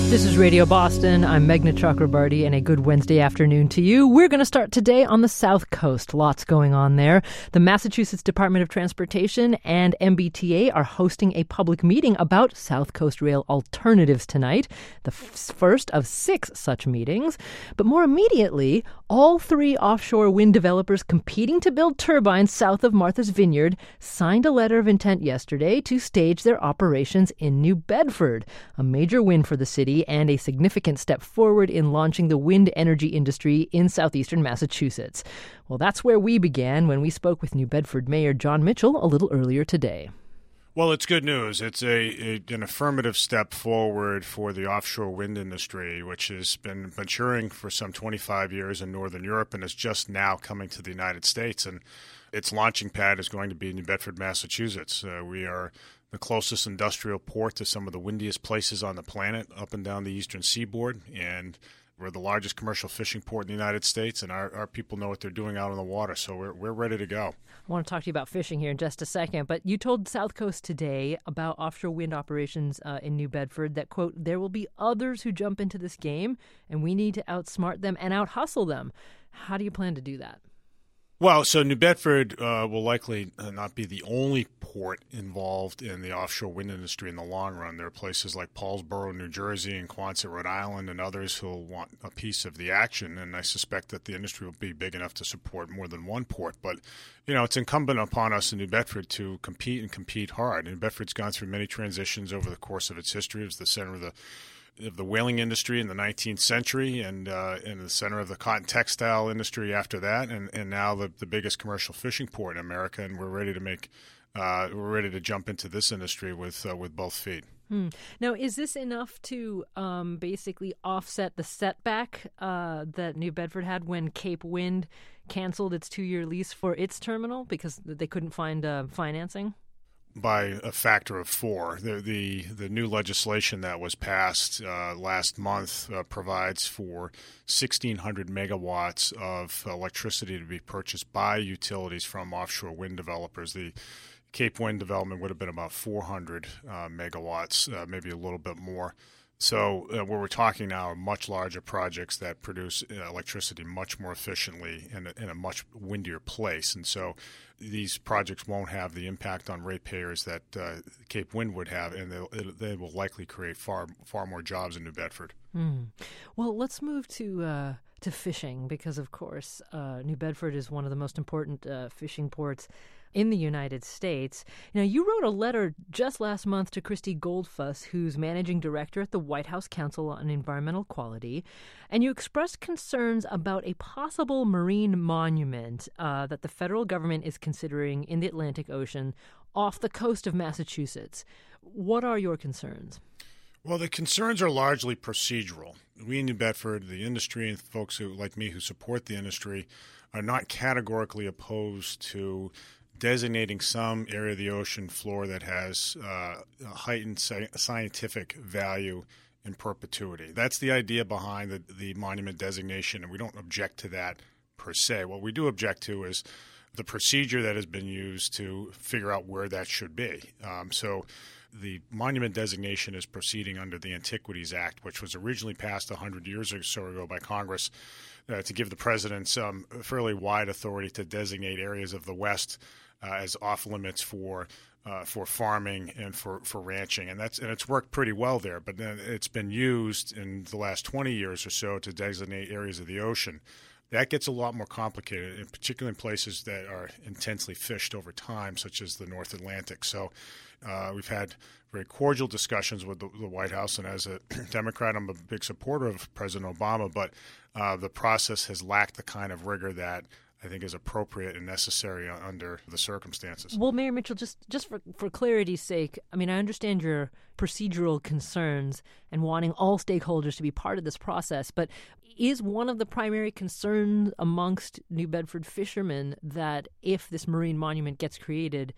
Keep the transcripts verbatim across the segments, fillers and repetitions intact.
This is Radio Boston. I'm Meghna Chakrabarty, and a good Wednesday afternoon to you. We're going to start today on the South Coast. Lots going on there. The Massachusetts Department of Transportation and M B T A are hosting a public meeting about South Coast rail alternatives tonight, the f- first of six such meetings. But more immediately, all three offshore wind developers competing to build turbines south of Martha's Vineyard signed a letter of intent yesterday to stage their operations in New Bedford, a major win for the city and a significant step forward in launching the wind energy industry in southeastern Massachusetts. Well, that's where we began when we spoke with New Bedford Mayor John Mitchell a little earlier today. Well, it's good news. It's a, a an affirmative step forward for the offshore wind industry, which has been maturing for some twenty-five years in Northern Europe and is just now coming to the United States. And its launching pad is going to be New Bedford, Massachusetts. Uh, we are the closest industrial port to some of the windiest places on the planet up and down the eastern seaboard, and we're the largest commercial fishing port in the United States, and our, our people know what they're doing out on the water, so we're we're ready to go. I want to talk to you about fishing here in just a second, but you told South Coast today about offshore wind operations uh, in New Bedford that, quote, there will be others who jump into this game, and we need to outsmart them and out-hustle them. How do you plan to do that? Well, so New Bedford uh, will likely not be the only port involved in the offshore wind industry in the long run. There are places like Paulsboro, New Jersey, and Quonset, Rhode Island, and others who will want a piece of the action. And I suspect that the industry will be big enough to support more than one port. But, you know, it's incumbent upon us in New Bedford to compete and compete hard. New Bedford's gone through many transitions over the course of its history. It was the center of the of the whaling industry in the nineteenth century and uh, in the center of the cotton textile industry after that, and, and now the, the biggest commercial fishing port in America, and we're ready to make uh, we're ready to jump into this industry with uh, with both feet. Hmm. Now, is this enough to um, basically offset the setback uh, that New Bedford had when Cape Wind canceled its two-year lease for its terminal because they couldn't find uh, financing? By a factor of four. The the, the new legislation that was passed uh, last month uh, provides for sixteen hundred megawatts of electricity to be purchased by utilities from offshore wind developers. The Cape Wind development would have been about four hundred uh, megawatts, uh, maybe a little bit more. So uh, what we're talking now are much larger projects that produce uh, electricity much more efficiently in a, in a much windier place. And so these projects won't have the impact on ratepayers that uh, Cape Wind would have, and it, they will likely create far far more jobs in New Bedford. Mm. Well, let's move to uh, to fishing because, of course, uh, New Bedford is one of the most important uh, fishing ports in the United States. Now, you wrote a letter just last month to Christy Goldfuss, who's managing director at the White House Council on Environmental Quality, and you expressed concerns about a possible marine monument uh, that the federal government is considering in the Atlantic Ocean off the coast of Massachusetts. What are your concerns? Well, the concerns are largely procedural. We in New Bedford, the industry, and folks who, like me who support the industry, are not categorically opposed to designating some area of the ocean floor that has uh, a heightened sci- scientific value in perpetuity. That's the idea behind the, the monument designation, and we don't object to that per se. What we do object to is the procedure that has been used to figure out where that should be. Um, so the monument designation is proceeding under the Antiquities Act, which was originally passed one hundred years or so ago by Congress uh, to give the president some fairly wide authority to designate areas of the West Uh, as off limits for uh, for farming and for, for ranching, and that's and it's worked pretty well there. But then it's been used in the last twenty years or so to designate areas of the ocean. That gets a lot more complicated, in particular in places that are intensely fished over time, such as the North Atlantic. So uh, we've had very cordial discussions with the, the White House, and as a Democrat, I'm a big supporter of President Obama, but uh, the process has lacked the kind of rigor that I think is appropriate and necessary under the circumstances. Well, Mayor Mitchell, just, just for, for clarity's sake, I mean, I understand your procedural concerns and wanting all stakeholders to be part of this process, but is one of the primary concerns amongst New Bedford fishermen that if this marine monument gets created,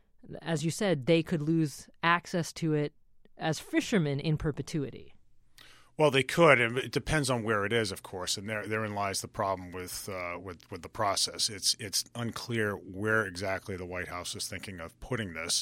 as you said, they could lose access to it as fishermen in perpetuity? Well, they could, and it depends on where it is, of course, and there, therein lies the problem with, uh, with with the process. It's it's unclear where exactly the White House is thinking of putting this.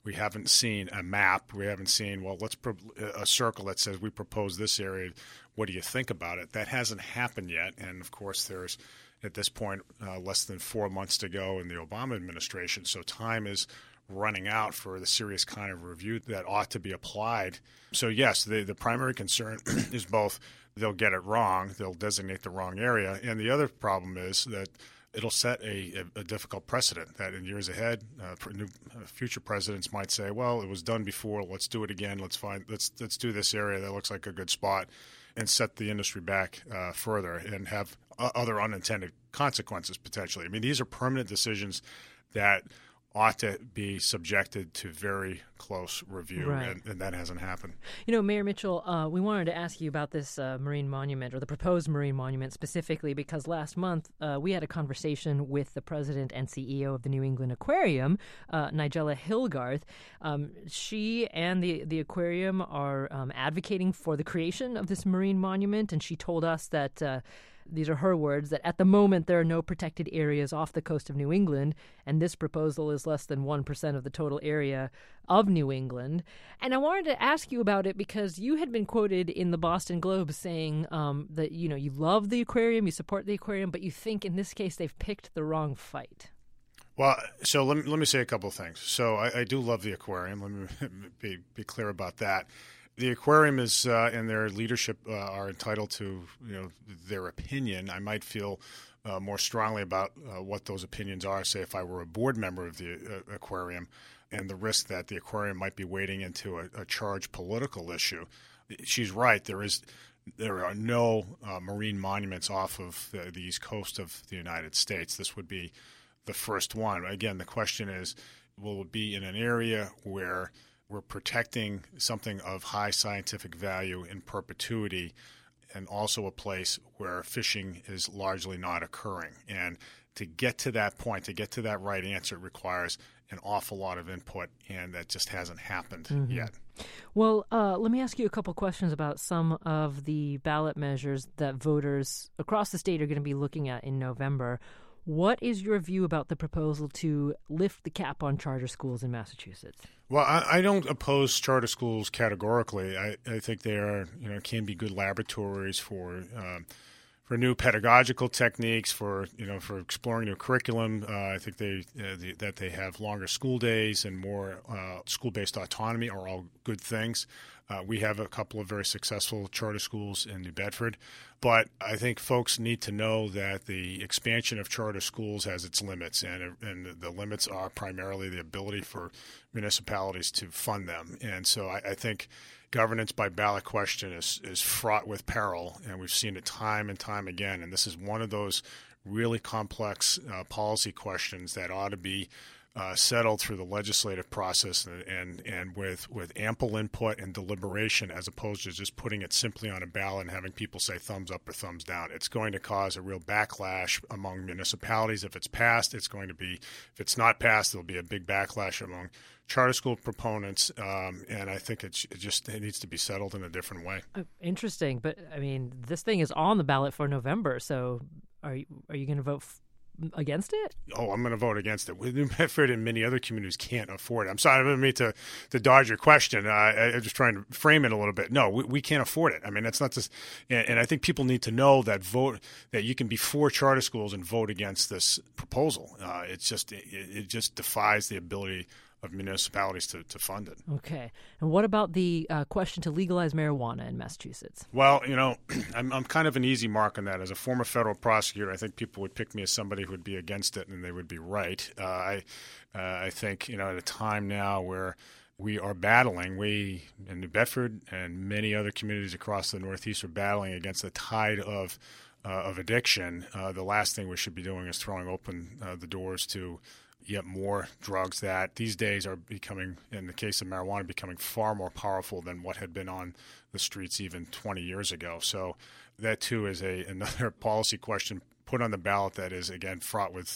We haven't seen a map. We haven't seen, well, let's pro- a circle that says we propose this area. What do you think about it? That hasn't happened yet. And, of course, there's, at this point, uh, less than four months to go in the Obama administration. So time is running out for the serious kind of review that ought to be applied. So, yes, the, the primary concern is both they'll get it wrong, they'll designate the wrong area, and the other problem is that it'll set a, a, a difficult precedent that in years ahead, uh, new, uh, future presidents might say, well, it was done before, let's do it again, let's find, let's let's do this area that looks like a good spot, and set the industry back uh, further and have uh, other unintended consequences potentially. I mean, these are permanent decisions that ought to be subjected to very close review, right. and, and that hasn't happened. You know, Mayor Mitchell, uh, we wanted to ask you about this uh, marine monument, or the proposed marine monument specifically, because last month uh, we had a conversation with the president and C E O of the New England Aquarium, uh, Nigella Hilgarth. Um, she and the, the aquarium are um, advocating for the creation of this marine monument, and she told us that uh, these are her words, that at the moment there are no protected areas off the coast of New England, and this proposal is less than one percent of the total area of New England. And I wanted to ask you about it because you had been quoted in the Boston Globe saying um, that, you know, you love the aquarium, you support the aquarium, but you think in this case they've picked the wrong fight. Well, so let me, let me say a couple of things. So I, I do love the aquarium. Let me be, be clear about that. The aquarium is, uh, and their leadership uh, are entitled to, you know, their opinion. I might feel uh, more strongly about uh, what those opinions are, say, if I were a board member of the uh, aquarium, and the risk that the aquarium might be wading into a, a charged political issue. She's right. There is, there are no uh, marine monuments off of the, the east coast of the United States. This would be the first one. Again, the question is, will it be in an area where we're protecting something of high scientific value in perpetuity, and also a place where fishing is largely not occurring. And to get to that point, to get to that right answer, it requires an awful lot of input, and that just hasn't happened mm-hmm. yet. Well, uh, let me ask you a couple questions about some of the ballot measures that voters across the state are going to be looking at in November. What is your view about the proposal to lift the cap on charter schools in Massachusetts? Well, I, I don't oppose charter schools categorically. I, I think they are, you know, can be good laboratories for um, for new pedagogical techniques, for you know, for exploring new curriculum. Uh, I think they uh, the, that they have longer school days and more uh, school-based autonomy are all good things. Uh, we have a couple of very successful charter schools in New Bedford, but I think folks need to know that the expansion of charter schools has its limits, and and the limits are primarily the ability for municipalities to fund them. And so I, I think governance by ballot question is is fraught with peril, and we've seen it time and time again. And this is one of those really complex uh, policy questions that ought to be Uh, settled through the legislative process and, and, and with, with ample input and deliberation, as opposed to just putting it simply on a ballot and having people say thumbs up or thumbs down. It's going to cause a real backlash among municipalities. If it's passed, it's going to be, if it's not passed, there'll be a big backlash among charter school proponents, um, and I think it's, it just it needs to be settled in a different way. Uh, interesting, but I mean, this thing is on the ballot for November, so are you, are you going to vote f- against it? Oh, I'm going to vote against it. New Bedford and many other communities can't afford it. I'm sorry, I didn't mean to, to dodge your question. Uh, I, I'm just trying to frame it a little bit. No, we, we can't afford it. I mean, that's not just, and, and I think people need to know that vote that you can be for charter schools and vote against this proposal. Uh, it's just it, it just defies the ability of municipalities to, to fund it. Okay. And what about the uh, question to legalize marijuana in Massachusetts? Well, you know, I'm, I'm kind of an easy mark on that. As a former federal prosecutor, I think people would pick me as somebody who would be against it, and they would be right. Uh, I, uh, I think, you know, at a time now where we are battling, we in New Bedford and many other communities across the Northeast are battling against the tide of uh, of addiction. Uh, the last thing we should be doing is throwing open uh, the doors to yet more drugs that these days are becoming, in the case of marijuana, becoming far more powerful than what had been on the streets even twenty years ago. So that, too, is a another policy question put on the ballot that is, again, fraught with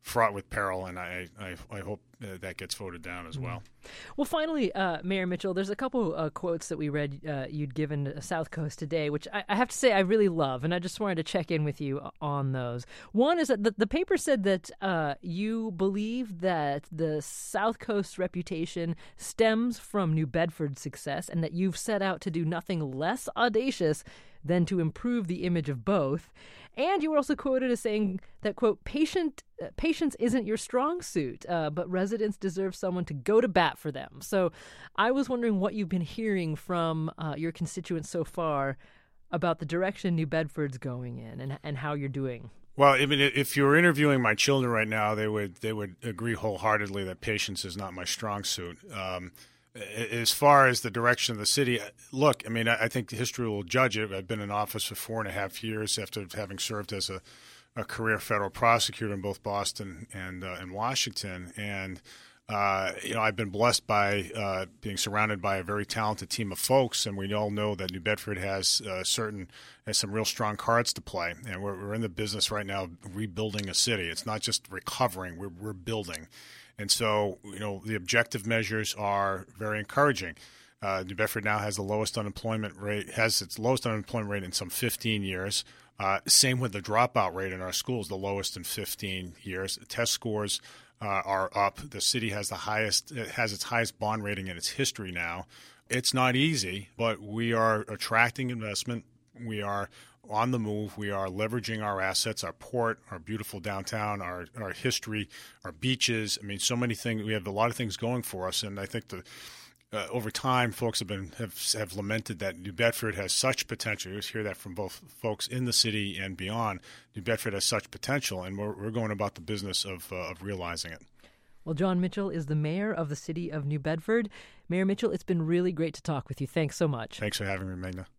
fraught with peril, and I, I, I hope uh, that gets voted down as well. Well, finally, uh, Mayor Mitchell, there's a couple uh, quotes that we read uh, you'd given to South Coast today, which I, I have to say I really love, and I just wanted to check in with you on those. One is that the, the paper said that uh, you believe that the South Coast's reputation stems from New Bedford's success, and that you've set out to do nothing less audacious than to improve the image of both. And you were also quoted as saying that, quote, patient uh, patience isn't your strong suit, uh, but residents deserve someone to go to bat for them. So I was wondering what you've been hearing from uh, your constituents so far about the direction New Bedford's going in and, and how you're doing. Well, I mean, if you were interviewing my children right now, they would they would agree wholeheartedly that patience is not my strong suit. Um, As far as the direction of the city, look, I mean, I think history will judge it. I've been in office for four and a half years after having served as a, a career federal prosecutor in both Boston and uh, and Washington. And, uh, you know, I've been blessed by uh, being surrounded by a very talented team of folks. And we all know that New Bedford has uh, certain has some real strong cards to play. And we're, we're in the business right now of rebuilding a city. It's not just recovering. We're, we're building. And so, you know, the objective measures are very encouraging. Uh, New Bedford now has the lowest unemployment rate, has its lowest unemployment rate in some fifteen years. Uh, same with the dropout rate in our schools, the lowest in fifteen years. Test scores uh, are up. The city has the highest, it has its highest bond rating in its history now. It's not easy, but we are attracting investment. We are on the move. We are leveraging our assets, our port, our beautiful downtown, our our history, our beaches. I mean, so many things. We have a lot of things going for us, and I think the uh, over time, folks have been have have lamented that New Bedford has such potential. You hear that from both folks in the city and beyond. New Bedford has such potential, and we're we're going about the business of uh, of realizing it. Well, John Mitchell is the mayor of the city of New Bedford. Mayor Mitchell, it's been really great to talk with you. Thanks so much. Thanks for having me, Magna.